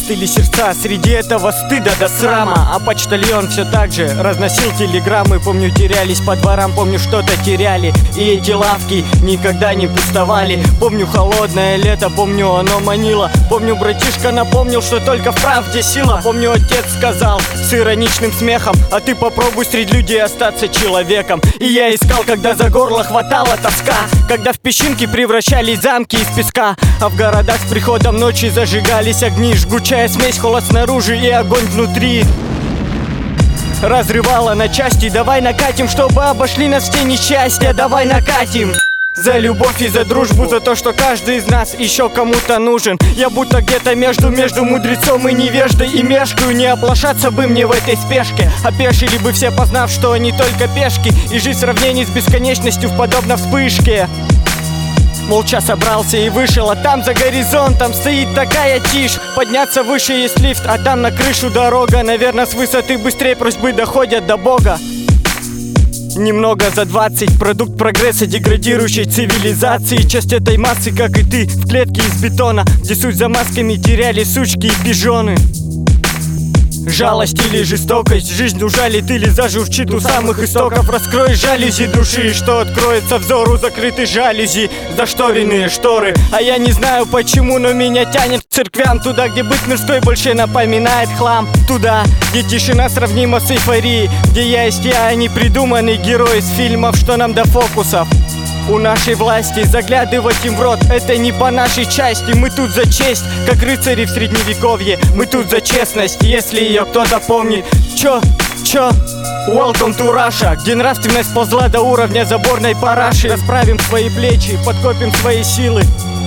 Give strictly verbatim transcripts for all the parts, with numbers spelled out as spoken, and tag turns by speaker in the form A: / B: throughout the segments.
A: застыли сердца среди этого стыда до срама. А почтальон все так же разносил телеграммы. Помню, терялись по дворам, помню, что-то теряли. И эти лавки никогда не пустовали. Помню холодное лето, помню, оно манило. Помню, братишка напомнил, что только в правде сила. Помню, отец сказал с ироничным смехом: а ты попробуй среди людей остаться человеком. И я искал, когда за горло хватала тоска, когда в песчинки превращались замки из песка, а в городах с приходом ночи зажигались огни. Жгучая смесь, холод снаружи и огонь внутри разрывала на части. Давай накатим, чтобы обошли нас все несчастья. Давай накатим за любовь и за дружбу, за то, что каждый из нас еще кому-то нужен. Я будто где-то между, между мудрецом и невеждой, и мешкаю, не оплошаться бы мне в этой спешке. Опешили бы все, познав, что они только пешки, и жизнь в сравнении с бесконечностью подобна вспышке. Молча собрался и вышел, а там за горизонтом стоит такая тишь. Подняться выше есть лифт, а там на крышу дорога. Наверное, с высоты быстрее просьбы доходят до Бога. Немного за двадцать, продукт прогресса деградирующей цивилизации. Часть этой массы, как и ты, в клетке из бетона, где суть за масками теряли сучки и пижоны. Жалость или жестокость, жизнь ужалит или зажурчит у самых истоков. Раскрой жалюзи души, что откроется взору закрыты жалюзи, зашторенные шторы. А я не знаю почему, но меня тянет к церквям, туда, где быть мирской больше напоминает хлам. Туда, где тишина сравнима с эйфорией, где я есть я, а не придуманный герой из фильмов, что нам до фокусов. У нашей власти заглядывать им в рот — это не по нашей части. Мы тут за честь, как рыцари в средневековье. Мы тут за честность, если ее кто-то помнит. Чё? Чё? Welcome to Russia, где нравственность ползла до уровня заборной параши. Расправим свои плечи, подкопим свои силы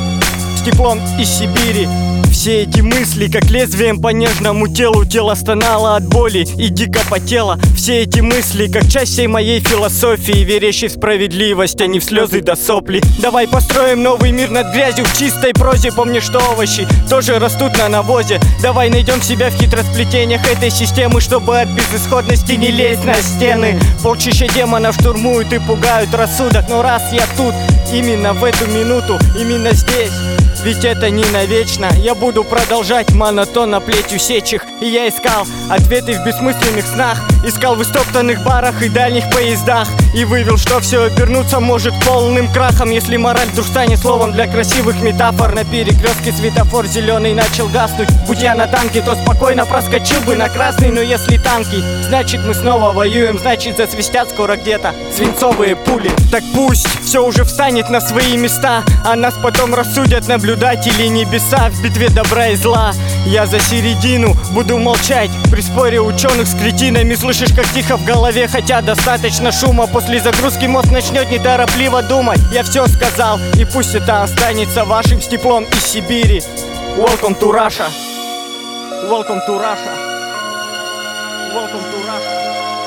A: с теплом из Сибири. Все эти мысли, как лезвием по нежному телу. Тело стонало от боли и дико потело. Все эти мысли, как часть всей моей философии, верящей в справедливость, а не в слезы да сопли. Давай построим новый мир над грязью в чистой прозе. Помни, что овощи тоже растут на навозе. Давай найдем себя в хитросплетениях этой системы, чтобы от безысходности не лезть на стены. Полчища демонов штурмуют и пугают рассудок. Но раз я тут, именно в эту минуту, именно здесь, ведь это не навечно, я буду продолжать монотонно плетью сечих. И я искал ответы в бессмысленных снах, искал в истоптанных барах и дальних поездах, и вывел, что все обернуться может полным крахом, если мораль вдруг станет словом для красивых метафор. На перекрестке светофор зеленый начал гаснуть. Будь я на танке, то спокойно проскочил бы на красный. Но если танки, значит мы снова воюем, значит засвистят скоро где-то свинцовые пули. Так пусть все уже встанет на свои места, а нас потом рассудят наблюдатели небеса в битве добра и зла. Я за середину буду молчать при споре ученых с кретинами. Слышишь, как тихо в голове, хотя достаточно шума. После загрузки мозг начнет неторопливо думать. Я все сказал, и пусть это останется вашим с теплом из Сибири. Welcome to Russia. Welcome to Russia. Welcome to Russia.